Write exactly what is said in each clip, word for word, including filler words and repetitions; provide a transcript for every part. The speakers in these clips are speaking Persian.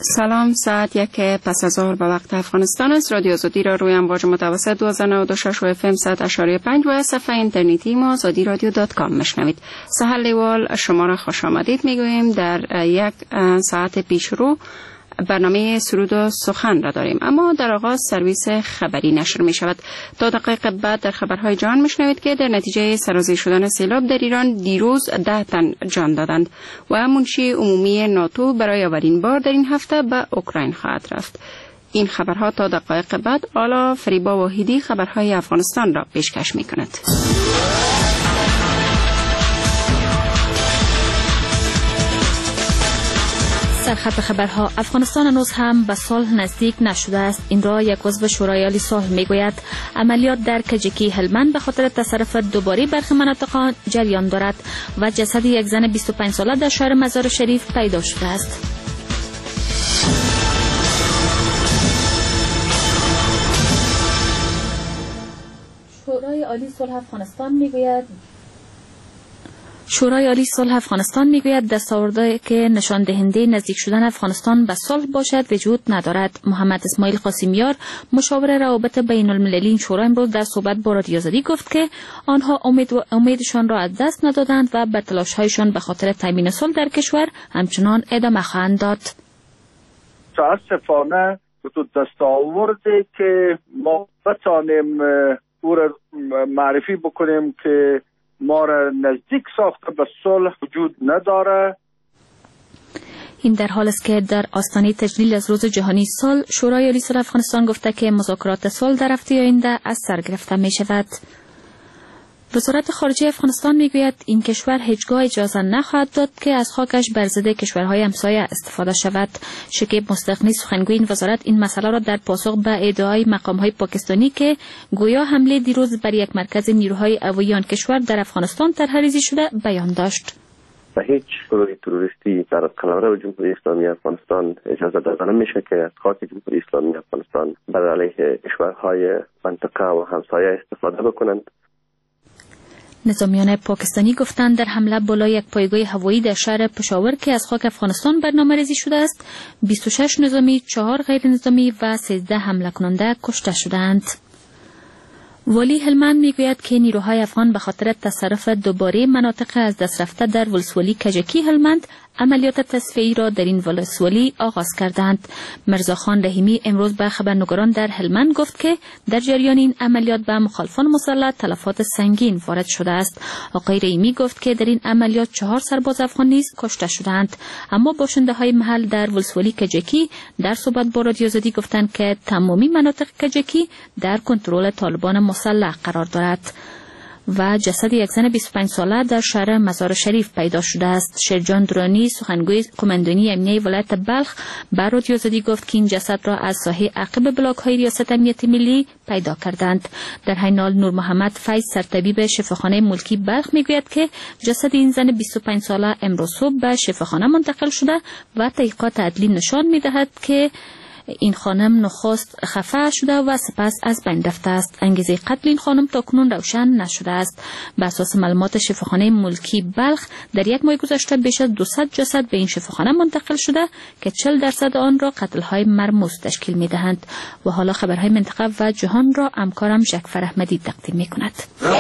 سلام، ساعت یک پس از ظهر به وقت افغانستان است. رادیو آزادی را روی امواج متوسط دو هزار و نود و شش و اف ام صد اشاره پنج و صفحه اینترنتی ما آزادی رادیو دات کام میشنوید. سهر لیوال شما را خوش آمدید میگوییم. در یک ساعت پیش رو برنامه سرود و سخن را داریم، اما در آغاز سرویس خبری نشر می شود. تا دقایق بعد در خبرهای جهان میشنوید که در نتیجه سرازیر شدن سیلاب در ایران دیروز ده تن جان دادند و منشی عمومی ناتو برای اولین بار در این هفته به اوکراین خواهد رفت. این خبرها تا دقایق بعد. حالا فریبا واحدی خبرهای افغانستان را پیشکش می کند. سرخط خبرها. افغانستان هنوز هم به صلح نزدیک نشده است. این را یک عضو شورای عالی صلح میگوید. عملیات در کجکی هلمند به خاطر تصرف دوباره برخی مناطق جریان دارد و جسد یک زن بیست و پنج ساله در شهر مزار شریف پیدا شده است. شورای عالی صلح افغانستان میگوید شورای عالی صلح افغانستان میگوید دستاوردهایی که نشان دهنده نزدیک شدن افغانستان به صلح باشد وجود ندارد. محمد اسماعیل قاسمیار مشاور روابط بین المللی این شورا امروز در صحبت با رادیو آزادی گفت که آنها امید و امیدشان را از دست ندادند و به تلاش‌هایشان به خاطر تامین صلح در کشور همچنان ادامه خواهند داد. متاسفانه تو دستاوردی که ما بتانیم او را معرفی بکنیم که ما را نزدیک ساخته به صلح وجود نداره. این در حال است که در آستانه تجلیل از روز جهانی صلح شورای عالی صلح افغانستان گفته که مذاکرات صلح در هفته آینده از سر گرفته می شود. وزارت خارجه افغانستان میگوید این کشور هیچگاه اجازه نخواهد داد که از خاکش بر ضد کشورهای همسایه استفاده شود. شکیب مصدقی سخنگوی این وزارت این مسئله را در پاسخ به ادعای مقامهای پاکستانی که گویا حمله دیروز بر یک مرکز نیروهای هوایی آن کشور در افغانستان طرح‌ریزی شده بیان داشت. به هیچ گروه تروریستی در قلمرو جمهوری اسلامی افغانستان اجازه داده نمیشه که از خاک جمهوری اسلامی افغانستان بر علیه کشورهای منطقه و همسایه استفاده بکنند. نظامیان پاکستانی گفتند در حمله بالای یک پایگاه هوایی در شهر پشاور که از خاک افغانستان برنامه‌ریزی شده است، بیست و شش نظامی، چهار غیر نظامی و سیزده حمله کننده کشته شدند. والی هلمند میگوید که نیروهای افغان به خاطر تصرف دوباره مناطق از دست رفته در ولسوالی کجکی هلمند عملیات تصفیه‌ای را در این ولسوالی آغاز کردند. مرزاخان رحیمی امروز به خبرنگاران در هلمند گفت که در جریان این عملیات به مخالفان مسلح تلفات سنگین وارد شده است. آقای رحیمی گفت که در این عملیات چهار سرباز افغان نیز کشته شدند، اما باشنده‌های محل در ولسوالی کجکی در صحبت با رادیو آزادی گفتند که تمامی مناطق کجکی در کنترل طالبان مسلح قرار دارد. و جسد یک زن بیست و پنج ساله در شهر مزار شریف پیدا شده است. شیرجان درانی سخنگوی قماندانی امنیه ولایت بلخ به رادیو آزادی گفت که این جسد را از ساحه عقب بلاک های ریاست امنیت ملی پیدا کردند. در حین حال نور محمد فیض سرطبیب شفاخانه ملکی بلخ میگوید که جسد این زن بیست و پنج ساله امروز صبح به شفاخانه منتقل شده و تحقیقات عدلی نشان میدهد که این خانم نخست خفه شده و سپس از بین رفته است. انگیزه قتل این خانم تاکنون روشن نشده است. بر اساس معلومات شفاخانه ملکی بلخ در یک ماه گذشته بیش از دویست جسد به این شفاخانه منتقل شده که چهل درصد آن را قتل‌های مرموز تشکیل می‌دهند. و حالا خبرهای منطقه و جهان را همکارم جعفر احمدی تقدیم می‌کند.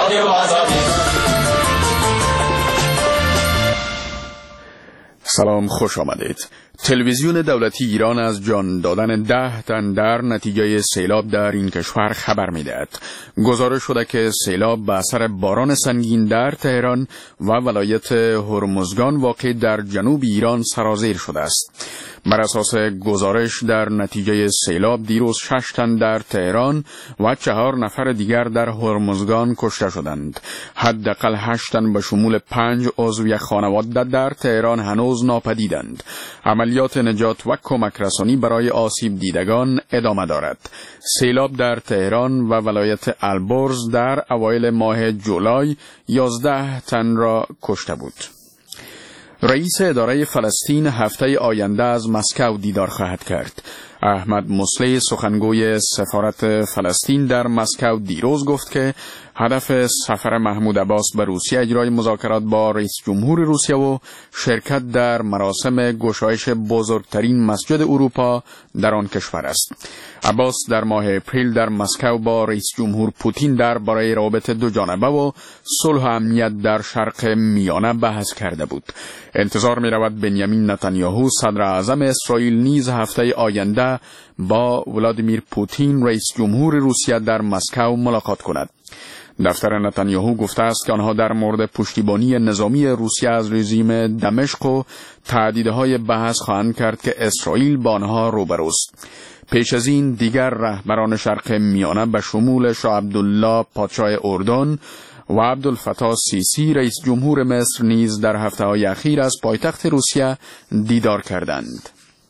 سلام، خوش آمدید. تلویزیون دولتی ایران از جان دادن ده تن در نتیجه سیلاب در این کشور خبر می‌دهد. گزارش شده که سیلاب به اثر باران سنگین در تهران و ولایت هرمزگان واقع در جنوب ایران سرازیر شده است. بر اساس گزارش در نتیجه سیلاب دیروز شش تن در تهران و چهار نفر دیگر در هرمزگان کشته شدند. حداقل هشت تن به شمول پنج عضو یک خانواده در تهران هنوز ناپدیدند. عملیات نجات و کمک رسانی برای آسیب دیدگان ادامه دارد. سیلاب در تهران و ولایت البرز در اوایل ماه جولای یازده تن را کشته بود. رئیس اداره فلسطین هفته آینده از مسکو دیدار خواهد کرد. احمد مصلح سخنگوی سفارت فلسطین در مسکو دیروز گفت که هدف سفر محمود عباس به روسیه اجرای مذاکرات با رئیس جمهور روسیه و شرکت در مراسم گشایش بزرگترین مسجد اروپا در آن کشور است. عباس در ماه اپریل در مسکو با رئیس جمهور پوتین درباره روابط دو جانبه و صلح و امنیت در شرق میانه بحث کرده بود. انتظار می رود بنیامین نتانیاهو صدر اعظم اسرائیل نیز هفته آینده با ولادیمیر پوتین رئیس جمهور روسیه در مسکو ملاقات کند. دفتر نتانیاهو گفته است که آنها در مورد پشتیبانی نظامی روسیه از رژیم دمشق و تهدیدهای بحث خواهند کرد که اسرائیل با آنها روبروست. پیش از این دیگر رهبران شرق میانه به شمول شاه عبدالله پادشاه اردن و عبدالفتاح سیسی رئیس جمهور مصر نیز در هفته‌های اخیر از پایتخت روسیه دیدار کردند.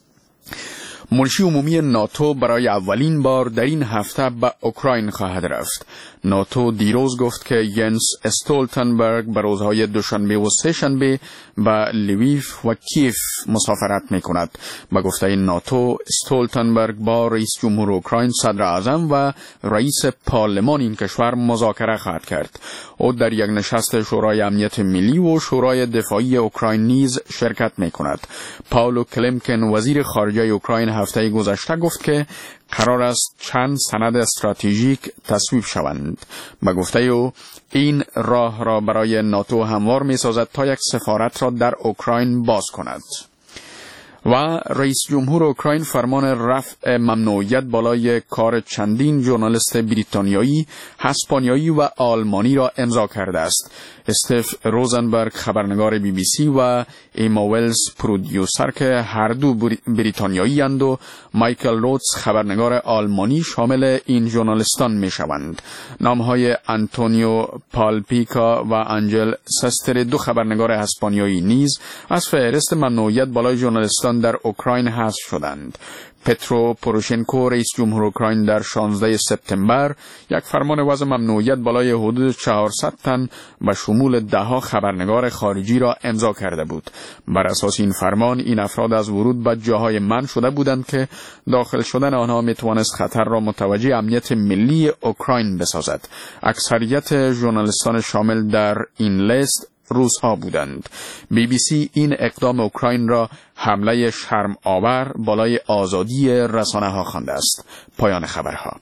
منشی عمومی ناتو برای اولین بار در این هفته به اوکراین خواهد رفت. ناتو دیروز گفت که ینس استولتنبرگ به روزهای دوشنبه و سه‌شنبه به لویف و کیف مسافرت می کند. به گفته ناتو، استولتنبرگ با رئیس جمهور اوکراین، صدر اعظم و رئیس پارلمان این کشور مذاکره خواهد کرد. او در یک نشست شورای امنیت ملی و شورای دفاعی اوکراین نیز شرکت می کند. پاولو کلمکن وزیر خارجه اوکراین هفته گذشته گفت که قرار است چند سند استراتژیک تصویب شوند. به گفته او این راه را برای ناتو هموار می سازد تا یک سفارت را در اوکراین باز کند. و رئیس جمهور اوکراین فرمان رفع ممنوعیت بالای کار چندین ژورنالیست بریتانیایی، اسپانیایی و آلمانی را امضا کرده است. استف روزنبرگ خبرنگار بی بی سی و ایما ولز پرودیوسر که هر دو بریتانیایی اند و مایکل رودز خبرنگار آلمانی شامل این ژورنالیستان می شوند. نامهای آنتونیو پالپیکا و آنجل سستر دو خبرنگار اسپانیایی نیز از فهرست ممنوعیت بالای ژورنالیستان در اوکراین حذف شدند. پترو پوروشنکو رئیس جمهور اوکراین در شانزده سپتامبر یک فرمان وضع ممنوعیت بالای حدود چهارصد تن به شمول دهها خبرنگار خارجی را امضا کرده بود. بر اساس این فرمان این افراد از ورود به جاهای منع شده بودند که داخل شدن آنها می توانست خطر را متوجه امنیت ملی اوکراین بسازد. اکثریت ژورنالیستان شامل در این لیست روس‌ها بودند. بی بی سی این اقدام اوکراین را حمله شرم آور بالای آزادی رسانه‌ها خوانده است. پایان خبرها.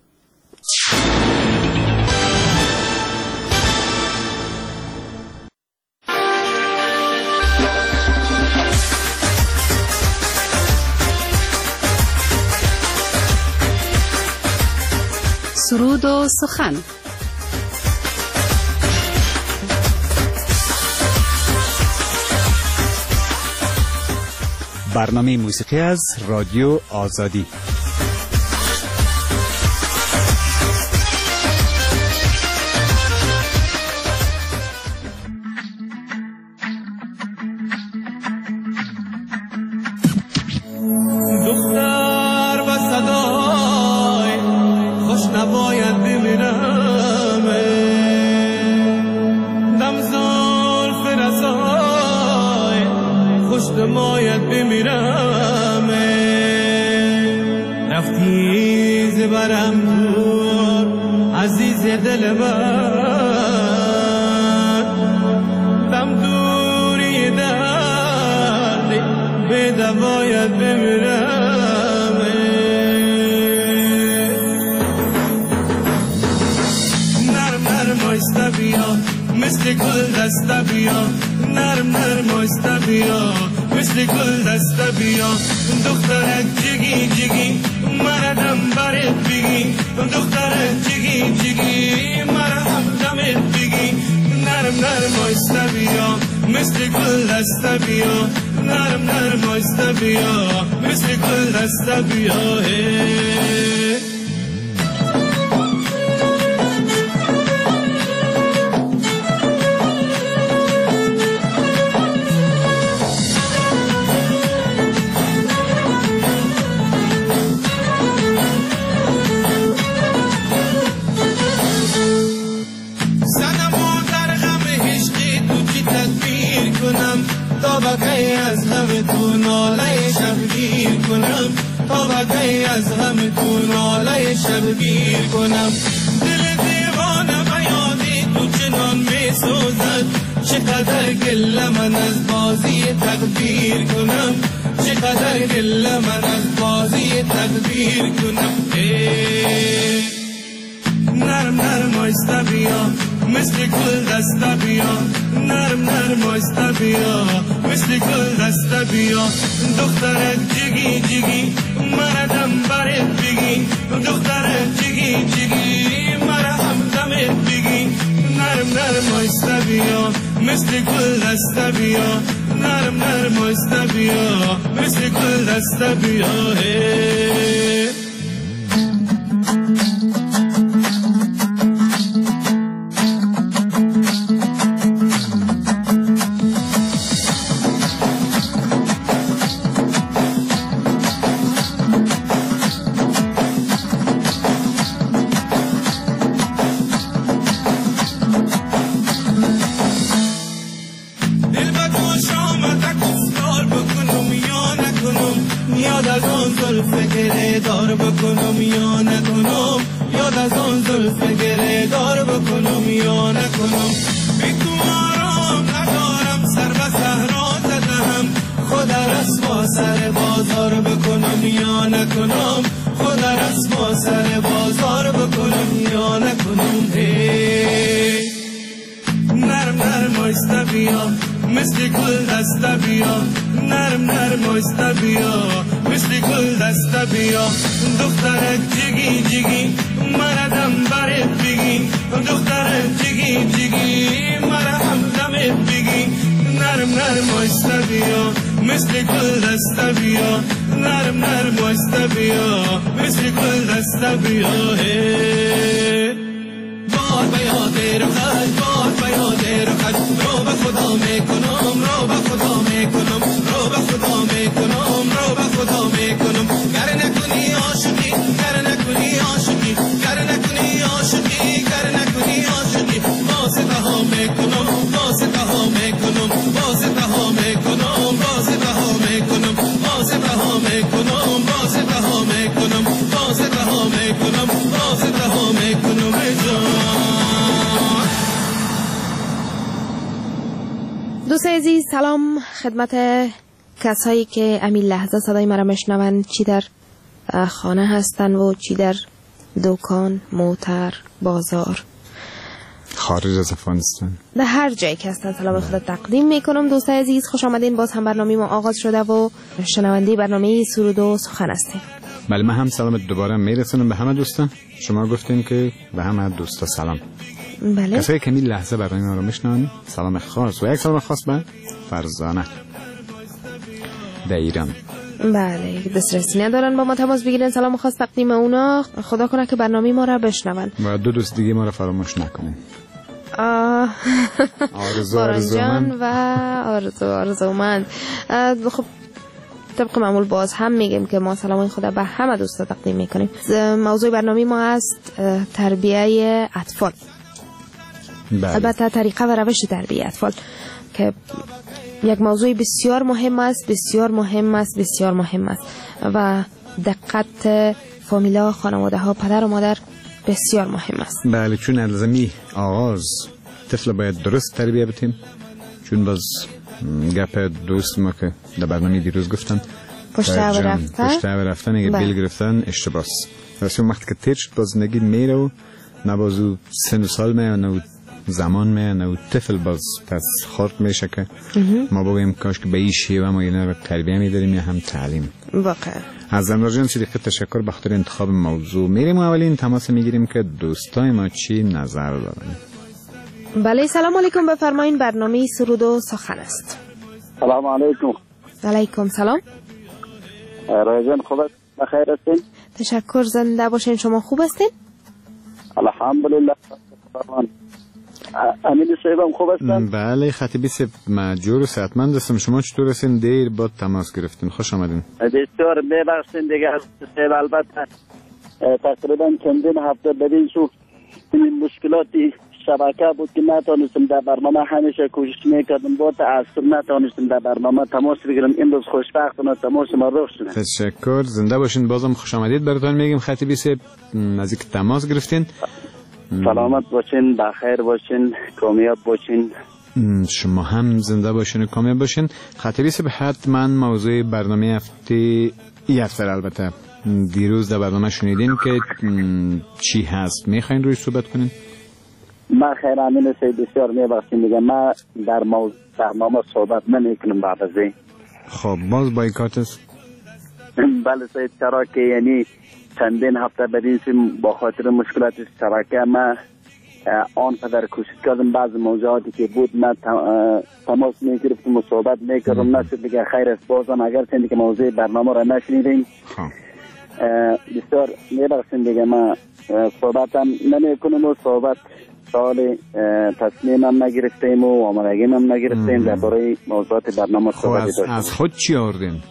سرود و سخن. برنامه موسیقی از رادیو آزادی. دختر و صدای خوش نباید بمیرم، دم زلف رسای خوش نباید بمیرم، رفتی زبرم دور عزیز دل من، دم دوری درد به دواید بمیرم، نرم نرم آیسته بیا مثل گل دسته بیا، نرم نرم آیسته بیا مثل گل دسته بیا، دخترک جگی جگی مردم برت بگی، دخترک جگی جگی مردم دمت بگی، نرم نرم آیسته بیا مثل گل دسته بیا، نرم نرم آیسته بیا مثل گل دسته بیا. طبقه از لب تو ناله شبگیر کنم، تا ناوگی از همتون آله شبگیر کنم. دل دیوانه بیادی تو چنان می سوزد، چقدر گله من از بازی تقدیر کنم، چقدر گله من از بازی تقدیر کنم. نرم نرم آیسته بیا مثل گل دسته بیا، نرم نرم آیسته بیا مثل گل دسته بیا. دخترک جگی جگی مرا دم برت بگی، دخترک جگی جگی مرا هم دمت بگی. نرم نرم آیسته بیا مثل گل دسته بیا، نرم نرم آیسته بیا مثل گل دسته بیا. دار بکنم یا نکنم، یاد از آن زلف گره دار بکنم یا نکنم. بی تو آرام ندارم، سر به صحرا زدم، خود رسوا سر بازار بکنم یا نکنم، خود رسوا سر بازار بکنم یا نکنم. نرم نرم آیسته بیا مثل گل دسته بیا، نرم نرم آیسته بیا مثل گل دسته بیا. دخترک جگی جگی مرا دم برت بگی، دخترک جگی جگی مرا هم دمت بگی. نرم نرم آیسته بیا مثل گل دسته بیا، نرم نرم آیسته بیا مثل گل دسته بیا. بار به یاد رخت، بار به یاد رخت، رو به خدا میکنم، رو به خدا میکنم، رو به خدا میکنم، رو به خدا میکنم. گر نکنی عاشقی، گر نکنی عاشقی، گر نکنی عاشقی، گر نکنی عاشقی. واسطه ها میکنم، واسطه ها میکنم، واسطه ها میکنم، واسطه ها میکنم، واسطه ها میکنم، واسطه ها میکنم، واسطه ها میکنم، واسطه ها میکنم. دوستای عزیز سلام خدمت کسایی که امین لحظه صدای مرا میشنوند، چی در خانه هستن و چی در دکان، موتر، بازار، خارج از افغانستان، در هر جایی که هستن سلام خود تقدیم میکنم. دوستای عزیز خوش آمدین. باز هم برنامه ما آغاز شده و شنونده برنامه سرود و سخن هستیم. بله، من هم سلام دوباره میرسونم به همه دوستان. شما گفتین که به همه دوستا سلام. بله، کسایی که می لحظه برنامه ما رو میشنون سلام خاص و یک سلام خاص به فرزانه در ایران. بله، دسترسی ندارن با ما تماس بگیرن، سلام خاص تقدیم اونا. خدا کنه که برنامه ما را بشنون و دو دوست دیگه ما را فراموش نکنین. آرزو آرزومند و آرزو آرزومند. خب طبق معمول باز هم میگیم که ما سلام خدا به همه دوستا تقدیم میکنیم. موضوع برنامه ما است تربیه اطفال. بله. البته طریقه و روش تربیه اطفال که یک موضوع بسیار مهم است، بسیار مهم است، بسیار مهم است و دقت فامیلا، خانواده ها، پدر و مادر بسیار مهم است. بله، چون الزامی آغاز طفل باید درست تربیه بتیم، چون باز گپ دوست ما که در برنامه دیروز گفتن پشت او رفتن پشت او رفتن اگه بیل گرفتن اشتباس رسیم وقتی که تیر شد باز زندگی میره و نه بازو سن و سال میه نه زمان میه نه طفل باز پس خورد میشه که ما بگویم کاش که به این شیوه ما اینا رو تربیه میداریم یا هم تعلیم. واقعا از امروز جان صدیق تشکر به خاطر انتخاب موضوع. میریم و اولین تماس میگیریم که دوستای ما چی نظر دارن. بله، سلام علیکم، بفرمایین. برنامه سرود و سخن است. سلام علیکم. علیکم سلام. رایجان خوب است؟ بخیر هستین؟ تشکر، زنده باشین. شما خوب هستین؟ الحمدلله. امین صاحبم خوب هستن؟ بله، خطیبی صاحب مجور و صحتمند هستم. شما چطور هستین؟ دیر بعد تماس گرفتین، خوش آمدین. بسیار میبخشین دیگه صاحب، البته تقریبا چندین هفته بدین شو این مشکلاتی شبکه بود که نتونستم در برنامه همیشه کوشش میکردم با تأثیر نتونستم در برنامه تماس بگیرم. امروز خوشبختانه تماس ما رخ شد. تشکر، زنده باشین. بازم خوش آمدید براتون میگیم خطیبی صاحب، از اینکه تماس گرفتین. سلامت باشین، بخیر باشین، کامیاب باشین. شما هم زنده باشین و کامیاب باشین. خطیبی صاحب حتما موضوع برنامه هفته ای هفته البته دیروز در برنامه شنیدین که چی هست، میخواین روی صحبت کنین؟ ما خیر امین سید بسیار میبخشیم دیگه ما در موضوع برنامه صحبت نمیکنم بعد از این. خب باز بایکات است؟ بله سید، چرا که یعنی چندین هفته بدین با خاطر مشکلات شبکه ما آن قدر کوشش کردم بعض موضوعاتی که بود ما تماس میگرفتم و صحبت میکردم نشد دیگه. خیر است بازم اگر چندی که موضوع برنامه را نشنیدین بسیار میبخشیم دیگه. ما صحبتم نمیکنم و صحبت سال تصمیم هم نگرفتیم و آمادگیم هم نگرفتیم در برای موضوعات برنامه صحبت داشتیم. از خود چی آوردین؟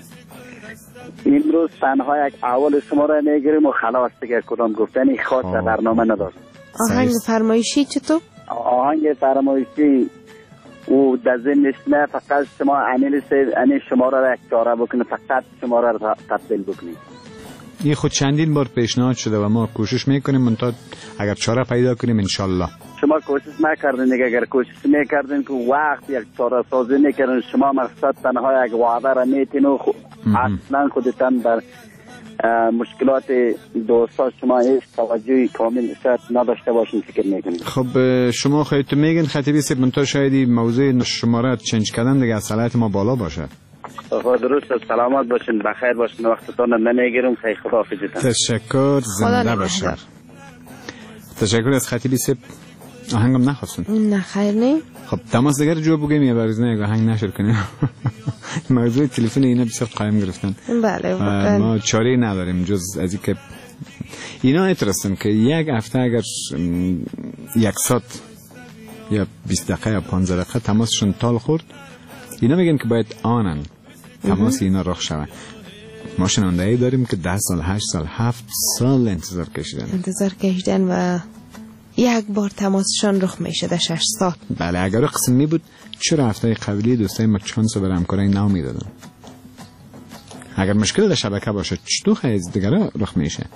امروز تنها یک اول شما را میگیریم و خلاص دیگه کدام گفتنی خاص در برنامه نداشت. آهنگ فرمایشی چطور؟ آهنگ فرمایشی او در ذهنش نه، فقط شما انیل سید انیل شما را یک چاره بکنید، فقط شما را تبدیل بکنید. این خود چندین بار پیشنهاد شده و ما کوشش میکنیم منتها اگر چاره پیدا کنیم انشالله. شما کوشش نکردین دیگه. اگر کوشش میکردین که وقت یک چاره سازی میکردین شما مقصد تنها یک وعده را میتین و اصلا خودتان در مشکلات دوستا شما هیچ توجهی کامل شاید نداشته باشین فکر میکنید. خب شما خودتون میگین خطیبی صاحب منتها شایدی موضوع شماره چنج کردن دیگه از صلاحیت ما بالا باشه. خب درست است، سلامت باشین، بخیر باشین، وقتتون نمیگیرم. خیلی خداحافظتون. تشکر، زنده باشین. تشکر از خطیبی صاحب. آهنگم نخواستون؟ نه خیر نه. خب تماس دیگر جو بگیم یا برزنه یک آهنگ نشر کنیم. موضوع تلفن اینا بسیار قایم گرفتن. بله ما چاره نداریم جز از اینکه اینا اعتراضن که یک هفته اگر یک ساعت یا بیست دقیقه یا پانزده دقیقه تماسشون تال خورد، اینا میگن که باید آنن تماس اینا رخ شود. ما شنونده‌ای داریم که ده سال، هشت سال، هفت سال انتظار کشیدن انتظار کشیدن و یک بار تماسشان رخ میشه در شش سال. بله اگر قسم می بود چرا هفته قبلی دوستای ما چانس برای همکارای نو میدادن؟ اگر مشکل در شبکه باشه چطور خیز دیگر رخ میشه؟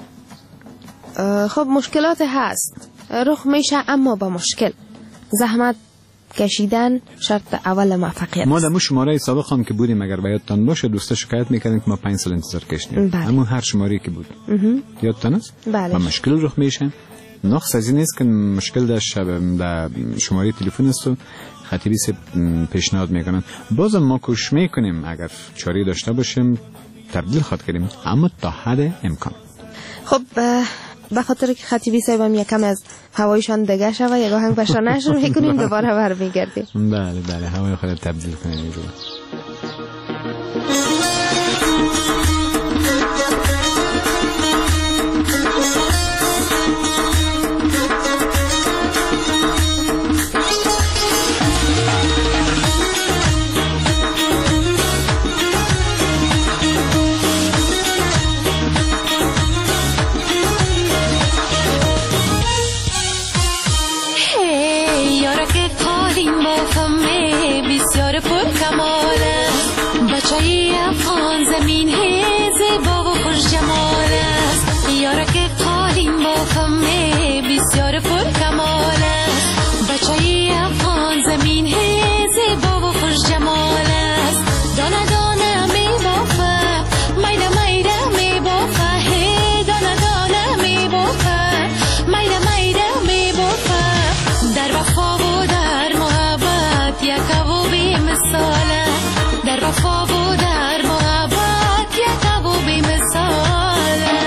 خب مشکلات هست رخ میشه، اما با مشکل زحمت کشیدن شرط اول موفقیت. ما در شماره سابق هم که بودیم اگر یادتان باشه دوستا شکایت میکردن که ما پنج سال انتظار کشیدیم. بله. اما هر شماری که بود یادتان است؟ بله. و مشکل رخ میشه. نقص از این است که مشکل در شب در شماره تلفن است و خطیبی سے پیشنهاد میکنن. بازم ما کوشش میکنیم اگر چاری داشته باشیم تبدیل خواهد کنیم، اما تا حد امکان. خب به خاطر که خطیبی صاحبم یکم از هوایشان دگه شوه یک آهنگ بشان نشر میکنیم دوباره برمیگردیم. بله بله هوای خود تبدیل کنیم اینجور. بچه‌ای افغان زمین ہے زیبا و خوش جمال است، یارا که قالین با فمه بسیار پر کمال است. بچه‌ای افغان زمین ہے زیبا و خوش جمال است، دانه دانه می بافه میده میده می بافه، هی دانه دانه می بافه میده میده می بافه. در وفا و در محبت یک و بی مثاله، در وفا و در محبت یک و بی مثاله.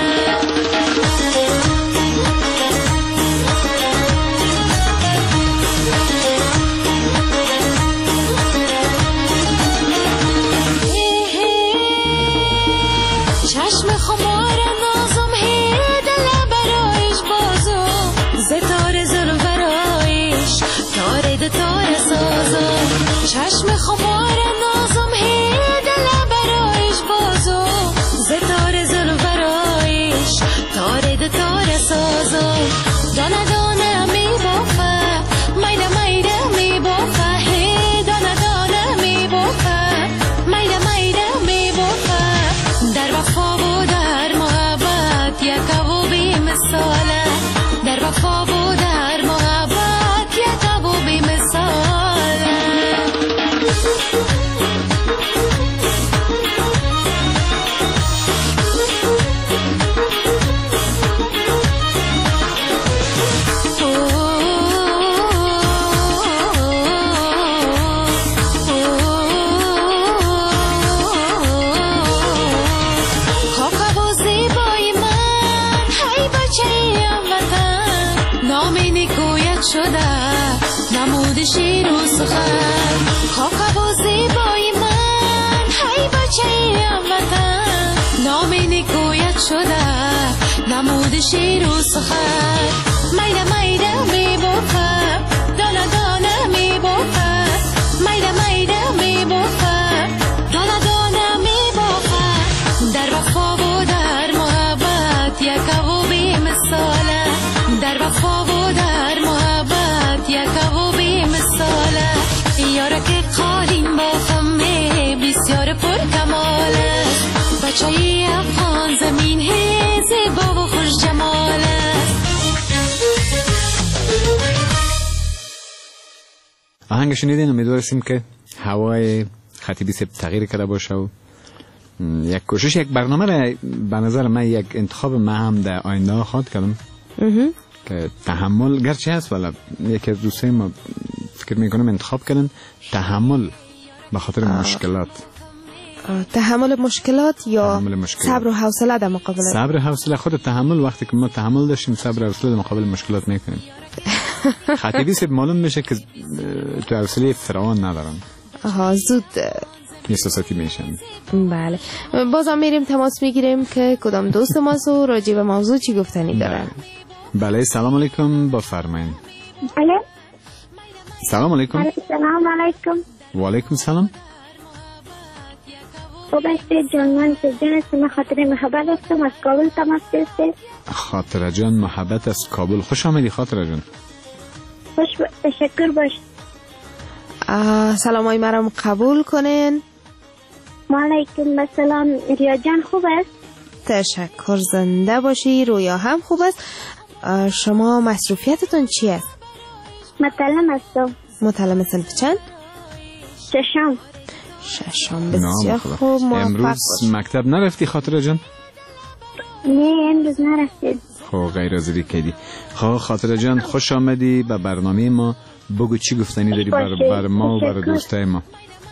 چشم خمار نازم هی دل برایش بازو، ستاره ظلم برایش تاره ده تاره سازم. چشم خمار نازم هی دل برایش بازو، ستاره ظلم برایش تاره ده تاره سازم. دانه دانه می بافه کویت شده نمود شیر و سخن خاک و زیبای من هی بچه وطن نام نیکویت شده نمود شیر و سخن میده میده می بخم دانه دانه می بخم میده میده می بخم دانه دانه می بخم در وفا و در محبت یک و بی مثاله در وفا و در محبت یک و بی مثاله یاره که قالین با فمه بسیار پر کماله بچه افغان زمین هی زیبا و خوش جماله. آهنگ شنیدین، امیدواریم که هوای خطیبی سب تغییر کرده باشه و یک کوشش یک برنامه را به نظر من یک انتخاب من هم در آینده خواهد کردم که تحمل گرچه هست ولی یکی از دوستای ما فکر میکنم انتخاب کردن تحمل به خاطر آه. مشکلات آه. تحمل مشکلات یا تحمل مشکلات. صبر و حوصله در مقابل صبر و حوصله. خود تحمل وقتی که ما تحمل داشتیم صبر و حوصله در مقابل مشکلات میکنیم. خطیبی سب معلوم میشه که تو حوصله فرعون ندارن. آها زود احساساتی میشن. بله بازم میریم تماس میگیریم که کدام دوست ما سو راجع به موضوع چی گفتنی دارن. بله سلام علیکم بفرمایید. بله سلام علیکم. سلام علیکم. و علیکم سلام. خوب هستید جان؟ من سجان هستم، خاطر محبت هستم، از کابل تماس گرفتید. خاطر جان محبت از کابل، خوش آمدی خاطر جان. خوش ب... تشکر باش. سلام های مرا قبول کنین. علیکم سلام. ریا جان خوب است؟ تشکر، زنده باشی. رویا هم خوب است. شما مصروفیتتون چی است؟ متعلم هستم. متعلم صنف چند؟ ششم. ششم بسیار خوب. امروز مکتب نرفتی خاطر جان؟ نه امروز نرفتید. خب غیر حاضری کردی. خب خاطر جان خوش آمدی به برنامه ما. بگو چی گفتنی داری بر, بر ما و بر دوستای ما.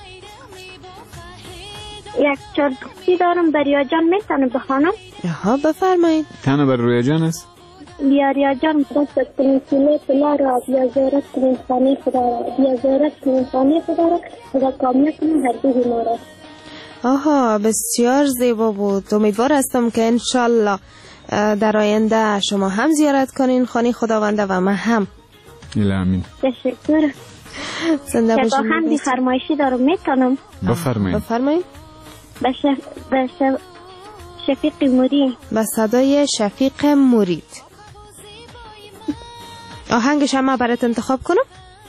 یک چار دوستی دارم. بر ریا جان میتونم بخوانم؟ ها بفرمایید. تنها بر رویا جان است؟ بیا ریا جان دست کنیم سیله پلا را، بیا زیارت کنیم خانه خدا را، بیا زیارت کنیم خانه خدا را، خدا کامل کنیم هر دوی ما را. آها بسیار زیبا بود. امیدوار هستم که انشالله در آینده شما هم زیارت کنین خانه خداونده و من هم. الامین. تشکر. زنده باشین. با هم بی فرمایشی دارم میتونم؟ بفرمایید. بفرمایید. به شف... شف... شفیق موری. به صدای شفیق مرید. آهنگش هم برات انتخاب کنم؟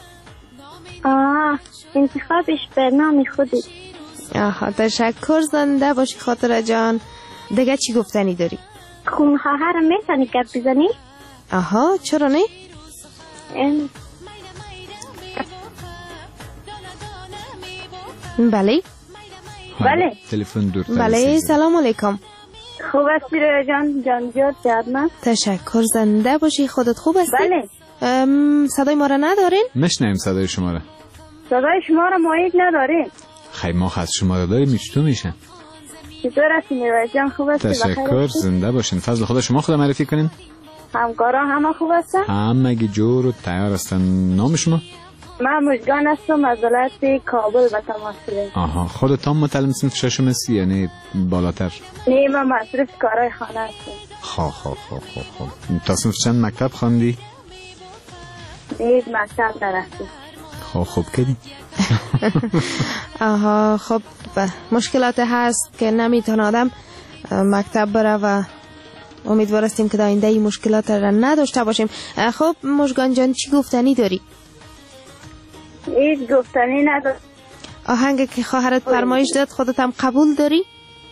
آه انتخابش به نام خودی. آها تشکر، زنده باشی خاطر جان. دیگه چی گفتنی داری؟ خون خواهرم میتونی گپ بزنی؟ آها چرا نه؟ ام... بله بله تلفن دور. بله سلام علیکم. خوب هستی رویا جان؟ جان جور جادم. تشکر، زنده باشی. خودت خوب هستی؟ بله. صدای ما را ندارین؟ مشنیم صدای شما را. صدای شما را ما هیچ نداریم. خیلی ما خواست شما را داریم چطور میشه؟ چطور هستی رویا جان؟ خوب هستی؟ تشکر، زنده باشین. فضل خدا شما خدا معرفی کنین. همکارا همه خوب هستن؟ همگی جور و تیار هستن. نام شما؟ من مجگان هستم از ولایت کابل به تماس گرفتم. آها خودت هم متعلم صنف ششم هستی یعنی بالاتر؟ نه من مصرف کارای خانه هستم. خواه خواه خواه خواه خواه تا صنف چند مکتب خواندی؟ هیچ مکتب نرفتم. خواه خوب کردی؟ آها خب مشکلات هست که نمیتونه آدم مکتب بره و امیدوار هستیم که در آینده این مشکلات را نداشته باشیم. خب مژگان جان چی گفتنی داری؟ هیچ گفتنی ندارم. آهنگ که خواهرت فرمایش داد خودت هم قبول داری؟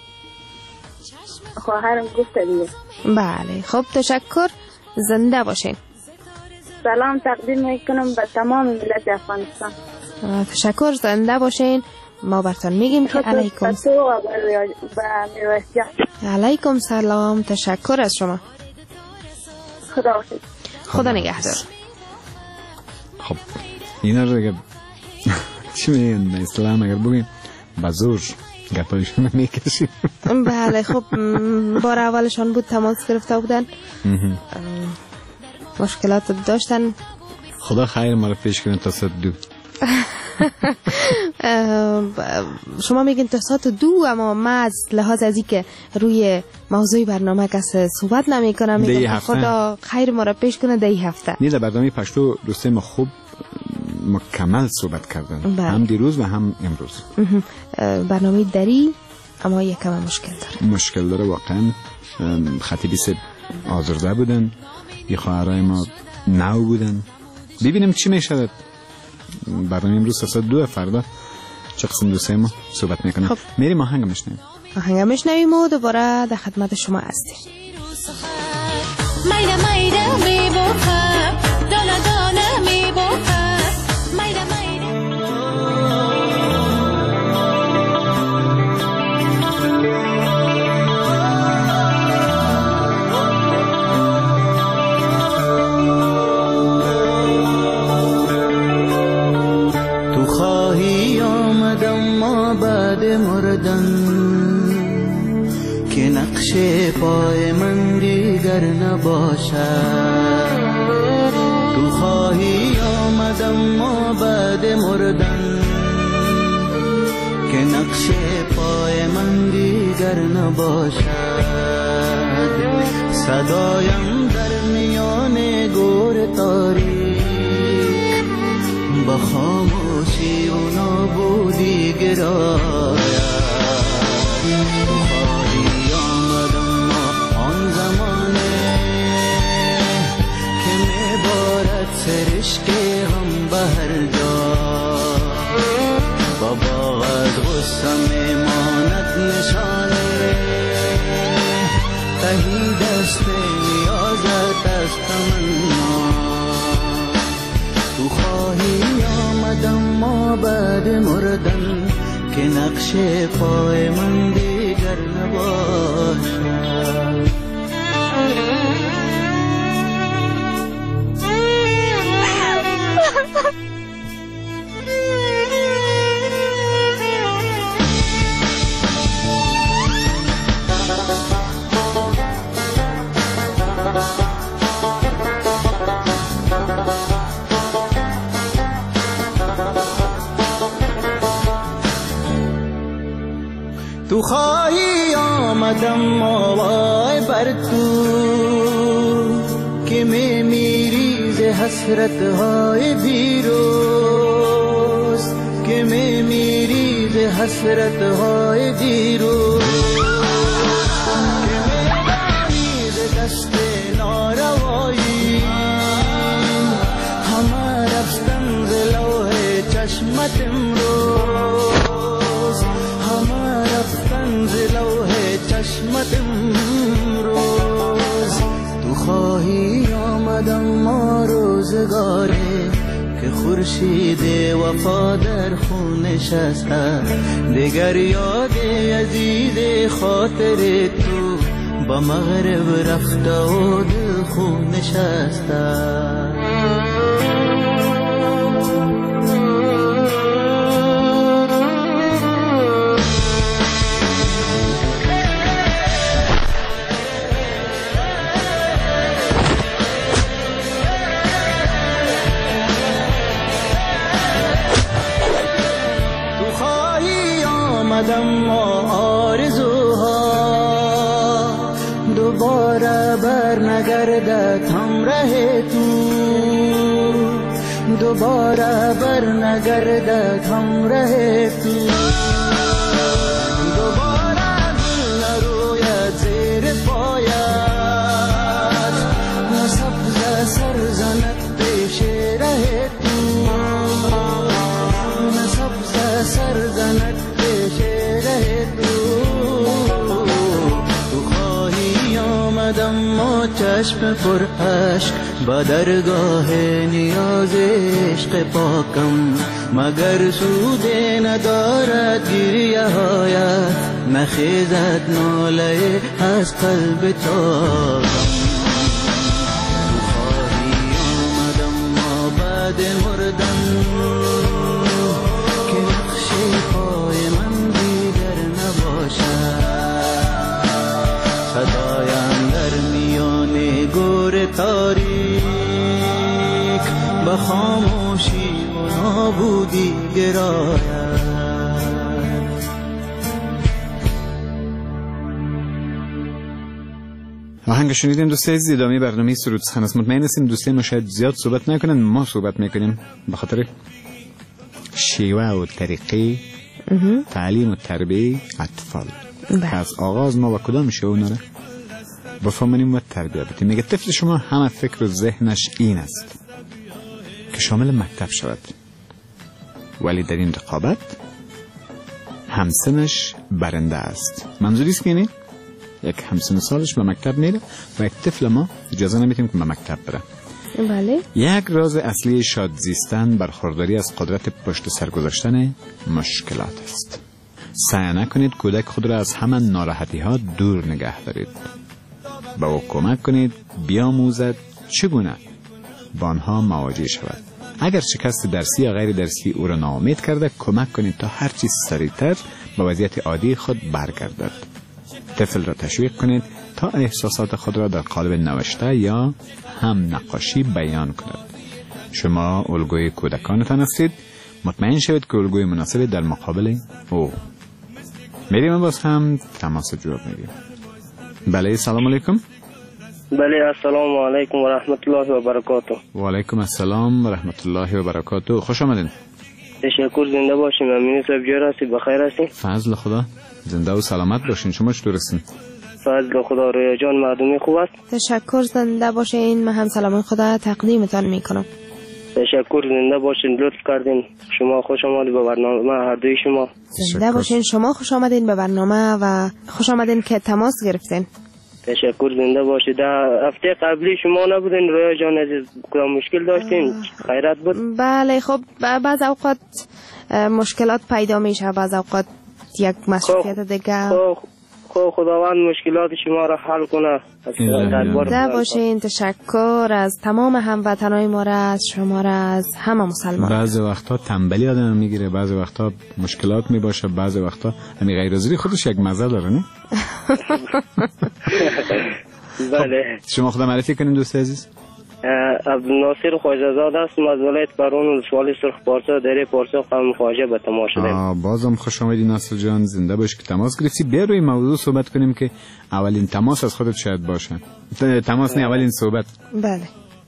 خواهرم گفت دیگه. بله خب تشکر، زنده باشین. سلام تقدیم میکنم به تمام ملت افغانستان. تشکر، زنده باشین. ما براتون میگیم که علیکم علیکم سلام. تشکر از شما. خدا حافظ. خدا نگهدار. خب اینا رو دیگه چی میگن به اسلام اگر بگیم بزرگ گپایشون میکشیم. بله خب بار اولشان بود تماس گرفته بودن، مشکلات داشتن خدا خیر ما رو پیش کنه تا ساعت دو. شما میگین تا ساعت دو، اما ما از لحاظ از اینکه روی موضوع برنامه کس صحبت نمی کنم میگم خدا خیر ما رو پیش کنه دی هفته. نه در برنامه پشتو دوسته ما خوب مکمل صحبت کردن بله. هم دیروز و هم امروز. برنامه دری اما یک کم مشکل داره مشکل داره واقعا. خطیبی سه آزرده بودن، یه خواهرای ما نو بودن. ببینیم چی میشه. برنامه امروز ساعت دو، فردا چه قسم دوسته ما صحبت میکنم. خب. میریم آهنگ میشنویم آهنگ میشنویم و دوباره در خدمت شما هستیم. میده میده میبوخه دانه دانه میبوخه میده میده تو خواهی آمدم ما بعد مردن که نقش پای من دیگر نباشد. تو خواهی آمدم ما بعد مردن که نقش پای من دیگر نباشد. صدایم در میان گور تاریک با خاموشی و نابودی گراید. سرشک غم بهر جا بابا از غصه میماند نشانه تهی دست نیازت از تمنا. تو خواهی آمدم ما بعد مردن که نقش پای من دیگر نباشد. تو خواهی آمدم ما وای بر تو که می میری ز حسرت های دیروز که می میری ز حسرت های دیروز که می ز دست ناروایی همه رفتن ز لوح چشمت امروز همه رفتن ز لوح چشمت امروز. تو خواهی آمدم ما روزگاره که خورشید وفا در خون نشسته دیگر یاد عزیز خاطر تو با مغرب رفته و دل خون نشسته. ما آرزوها دوباره بر نگردد همراه تو دوباره بر نگردد همراه تو دوباره گل نروید زیر پایت سبز سر زند پیش ره تو سبز سر زند ما چشم پر عشق با درگاه نیاز عشق پاکم مگر سود ندارد گریه هایت نخیزد ناله از قلب تاکم. تو خواهی آمدم ما بعد مردن که نقش پای من دیگر نباشد. صدایم در میان گور تاریک با خاموشی و نابودی گراید. آهنگ شنیدیم دوستای عزیز. ادامه برنامه سرود سخن است. مطمئن هستیم دوستای ما شاید زیاد صحبت نکنن، ما صحبت میکنیم به خاطر شیوه و طریقه تعلیم و تربیه اطفال. از آغاز ما با کدام شیوه اونا رو بفهمیم و تربیت بدیم. میگه طفل شما همه فکر و ذهنش این است که شامل مکتب شود، ولی در این رقابت همسنش برنده است. منظوری است که یعنی یک همسن سالش به مکتب میره و یک طفل ما اجازه نمیدیم که به مکتب بره. بله. یک راز اصلی شاد زیستن برخورداری از قدرت پشت سر گذاشتن مشکلات است. سعی نکنید کودک خود را از همان ناراحتی ها دور نگه دارید. به او کمک کنید بیاموزد چگونه با آنها مواجه شود. اگر شکست درسی یا غیر درسی او را ناامید کرده، کمک کنید تا هر چیز سریعتر به وضعیت عادی خود برگردد. طفل را تشویق کنید تا احساسات خود را در قالب نوشته یا هم نقاشی بیان کند. شما الگوی کودکانتان هستید. مطمئن شوید که الگوی مناسبی در مقابل او. میریم باز هم تماس جواب میگیم. بله سلام علیکم. بله السلام علیکم و رحمت الله و برکاته. و علیکم السلام و رحمت الله و برکاته. خوش آمدین. تشکر، زنده باشین. امین صاحب جور هستی؟ بخیر هستی؟ فضل خدا. زنده و سلامت باشین. شما چطور هستین؟ فضل خدا. رویا جان مردمی خوب است؟ تشکر، زنده باشین. من هم سلام خدا تقدیمتان میکنم. تشکر، زنده باشین. لطف کردین. شما خوش آمدید به برنامه هر دوی شما. زنده باشین. شما خوش آمدین به برنامه و خوش آمدین که تماس گرفتین. تشکر، زنده باشید. در هفته قبلی شما نبودین رویا جان عزیز، کدام مشکل داشتین؟ خیرات بود؟ بله خب بعض اوقات مشکلات پیدا میشه، بعض اوقات یک مشکلات دیگه. خب خداوند مشکلات شما را حل کنه. زنده باشین. تشکر از تمام هموطنای ما را، از شما را، از همه مسلمان. بعضی وقتا تنبلی آدم میگیره، بعضی وقتا مشکلات میباشه، بعضی وقتا همین غیرحاضری خودش یک مزه داره نه؟ بله. شما خدا معرفی کنین دوست عزیز. عبدالناصر خواجه‌زاده است، از ولایت برون ولسوالی سرخ پارسا دره پارسا قوم خواجه به تماس شدیم. بازم خوش آمدید ناصر جان، زنده باش که تماس گرفتی. بیا روی موضوع صحبت کنیم که اولین تماس از خودت شاید باشه. تماس نه، اولین صحبت. بله.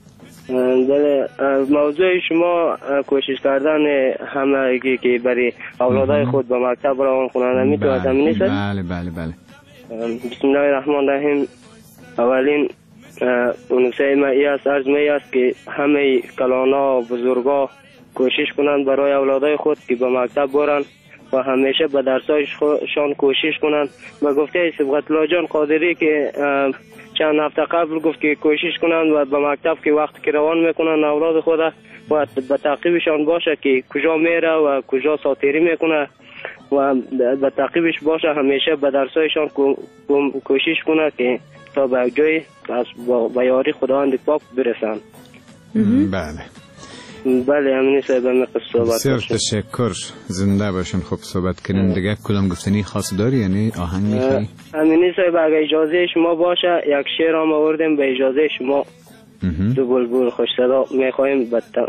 بله، موضوع شما کوشش کردن همه که برای اولادای خود به مکتب روان کنند میتواند همین نیست؟ بله بله بله. بسم الله الرحمن الرحیم. اولین اونسای ما ای است، عرض می است که همه کلانا و بزرگا کوشش کنند برای اولادای خود که به مکتب برن و همیشه به درسایشان کوشش کنند. و گفته صبغت الله جان قادری که چند هفته قبل گفت که کوشش کنند و به مکتب که وقتی که روان میکنن اولاد خود و به تعقیبشان باشه که کجا میره و کجا ساتیری میکنه و به تعقیبش باشه، همیشه به درسایشان کوشش کنه که تا به جای با یاری خداوند پاک برسن. بله بله امینی صاحب همین صحبت. بسیار تشکر، زنده باشین. خوب صحبت کنیم دیگه. کدام گفتنی خاص داری یعنی آهنگ میخوایی؟ امینی صاحب اگه اجازه شما باشه یک شعر هم آوردیم به اجازه شما دو بلبل خوش صدا میخوایم